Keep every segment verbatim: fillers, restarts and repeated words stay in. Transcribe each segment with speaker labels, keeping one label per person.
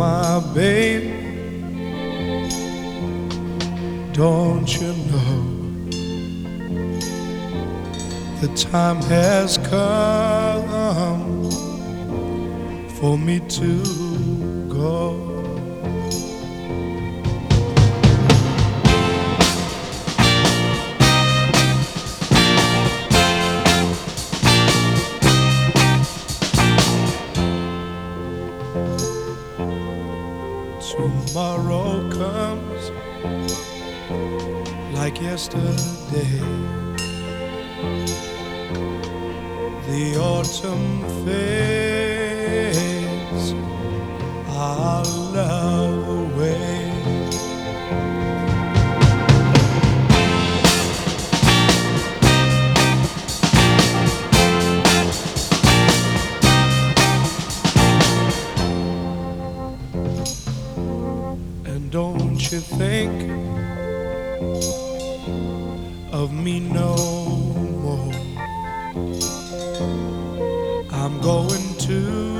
Speaker 1: my baby, don't you know the time has come for me to go? Tomorrow comes like yesterday. The autumn fades our love away. And don't you think of me no more. I'm going to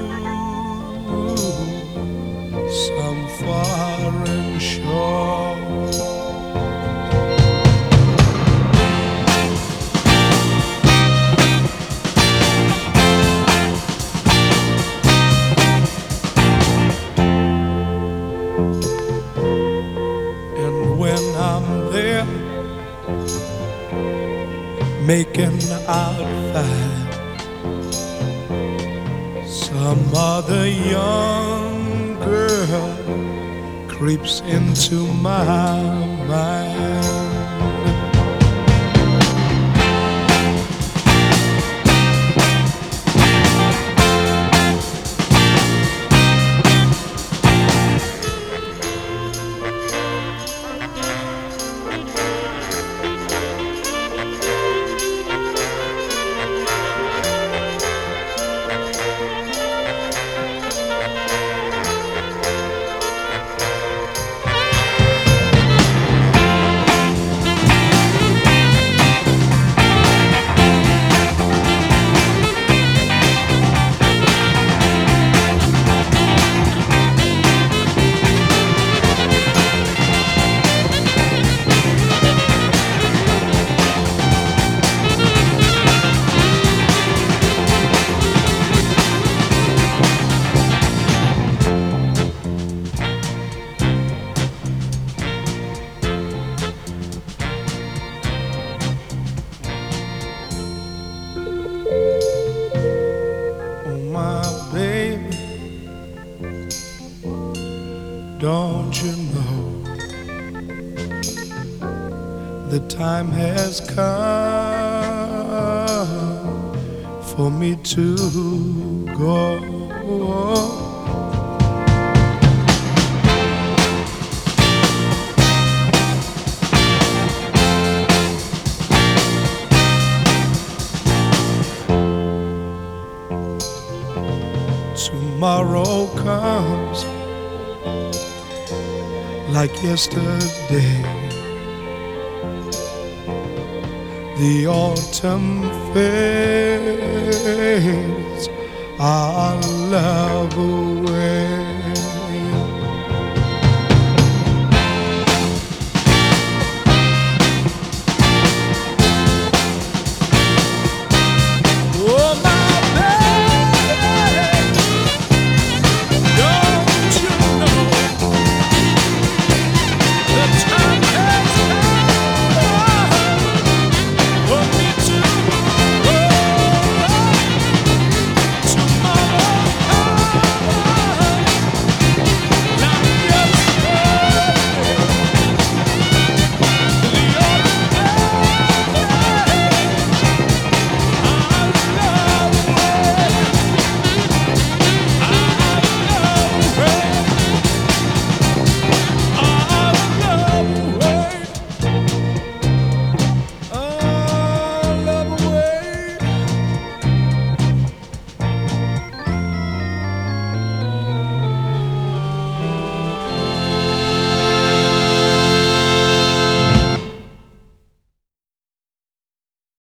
Speaker 1: some foreign shore. And when I'm there making out fine, some other young girl creeps into my mind. My baby, don't you know the time has come for me to go? Tomorrow comes like yesterday. The autumn fades our love away.